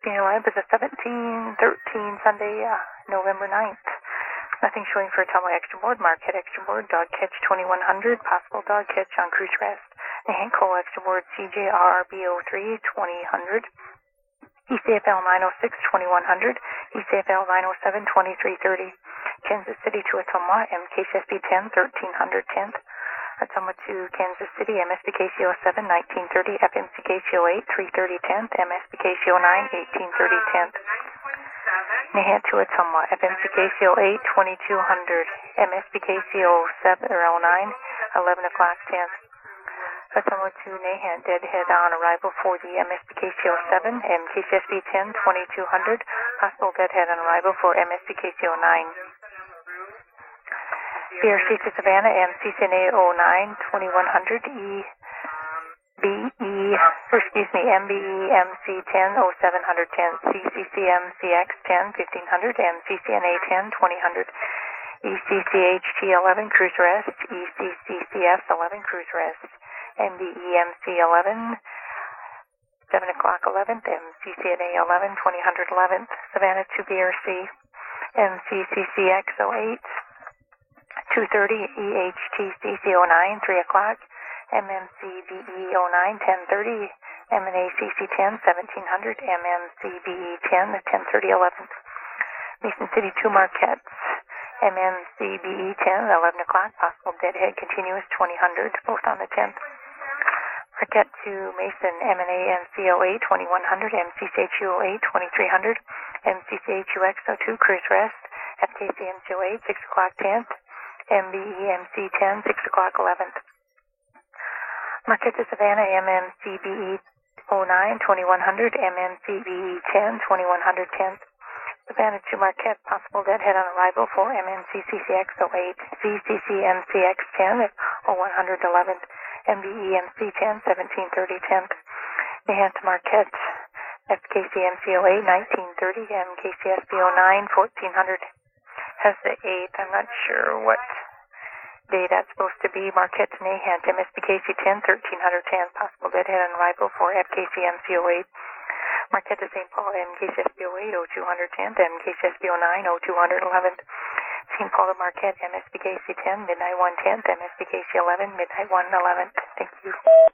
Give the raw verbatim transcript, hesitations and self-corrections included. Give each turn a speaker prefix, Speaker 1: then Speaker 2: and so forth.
Speaker 1: Being alive is a seventeen thirteen Sunday, uh, November ninth. Nothing showing for Ottumwa extra board. Marquette extra board. Dog catch twenty-one hundred. Possible dog catch on cruise rest. Nahant Cole extra board. C J R R B oh three twenty hundred. E C F L nine oh six twenty-one hundred. E C F L nine oh seven twenty-three thirty. Kansas City to Ottumwa. M K C S B ten thirteen hundred tenth. Ottumwa to Kansas City. M S B K C oh seven nineteen thirty. F M C K C oh eight three thirty tenth. M S B K C oh nine eighteen thirty tenth. Nahant to Ottumwa. F M C K C oh eight twenty-two hundred. M S B K C oh seven or oh nine eleven o'clock tenth. Ottumwa to Nahant. Deadhead on arrival for the M S B K C oh seven. M K C S B ten twenty-two hundred. Possible deadhead on arrival for M S B K C oh nine. B R C to Savannah. M C C N A oh nine twenty-one hundred. E B E, or excuse me, M B E M C ten oh seven ten. C C C M C X ten fifteen hundred. M C C N A ten twenty hundred. E C C H T eleven cruise rest. E C C C S eleven cruise rest. M B E M C eleven seven o'clock eleventh. M C C N A eleven twenty hundred eleventh. Savannah to B R C. M C C C X oh eight two thirty. E H T C C oh nine three o'clock. M M C B E oh nine ten thirty. M N A C C ten seventeen hundred. M M C B E ten ten thirty eleventh. Mason City to Marquette. M M C B E ten eleven o'clock. Possible deadhead continuous twenty hundred, both on the tenth. Marquette to Mason. M N A M C oh eight twenty-one hundred. M C C H U oh eight twenty-three hundred. M C C H U X oh two cruise rest. F K C M C oh eight six o'clock tenth. M B E M C ten six o'clock eleventh. Marquette to Savannah. M M C B E oh nine twenty-one hundred. M M C B E ten twenty-one hundred tenth. Savannah to Marquette. Possible deadhead on arrival for M M C C C X oh eight. V C C M C X ten oh one hundred eleventh. M B E M C ten seventeen thirty tenth. Nahant to Marquette. F K C M C oh eight nineteen thirty. M K C S B oh nine fourteen hundred. Has the eighth. I'm not sure what day that's supposed to be. Marquette to Nahant. M S B K C ten thirteen ten. Possible deadhead on arrival for F K C M C oh eight. Marquette to Saint Paul. M K C S B oh eight oh two ten. M K C S B oh nine oh two eleven. Saint Paul to Marquette. M S B K C ten midnight one tenth. M S B K C eleven midnight one eleven. Thank you.